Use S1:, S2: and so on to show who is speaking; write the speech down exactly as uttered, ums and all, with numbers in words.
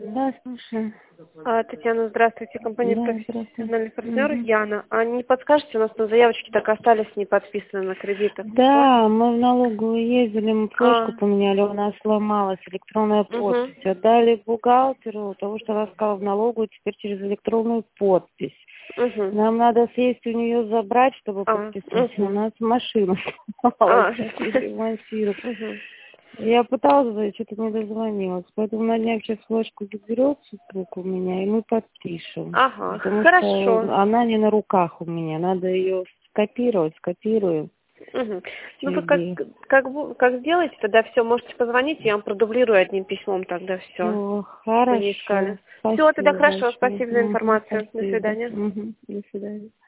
S1: Да, слушаю.
S2: А, Татьяна, здравствуйте, компания
S1: Да,
S2: «Профессиональный
S1: здравствуйте.
S2: партнер»
S1: Мгм.
S2: Яна. А не подскажете, у нас на заявочке так остались не подписаны на кредит. Это кто?
S1: Да, мы в налоговую ездили, мы
S2: А,
S1: флешку поменяли, у нас сломалась электронная
S2: угу,
S1: подпись. Отдали бухгалтеру, того, что она сказала в налоговую, теперь через электронную подпись.
S2: угу,
S1: Нам надо съесть у нее забрать, чтобы
S2: а,
S1: подписать. У
S2: угу,
S1: нас машина сломалась,
S2: а,
S1: сейчас ее ремонтируют.
S2: угу.
S1: Я пыталась, что-то не дозвонилась. Поэтому на днях сейчас флешку заберет супруг у меня, и мы подпишем.
S2: Ага,
S1: Потому что
S2: хорошо.
S1: она не на руках у меня. Надо ее скопировать, скопируем.
S2: Угу. Ну вы как,
S1: Через
S2: как, вы- как сделаете, тогда все, можете позвонить, я вам продублирую одним письмом тогда все,
S1: все.
S2: чтобы не
S1: Хорошо.
S2: искали. Все, тогда
S1: Спасибо
S2: хорошо,
S1: большое.
S2: спасибо за
S1: Мгм,
S2: информацию. До
S1: спасибо.
S2: свидания.
S1: Мгм, до свидания.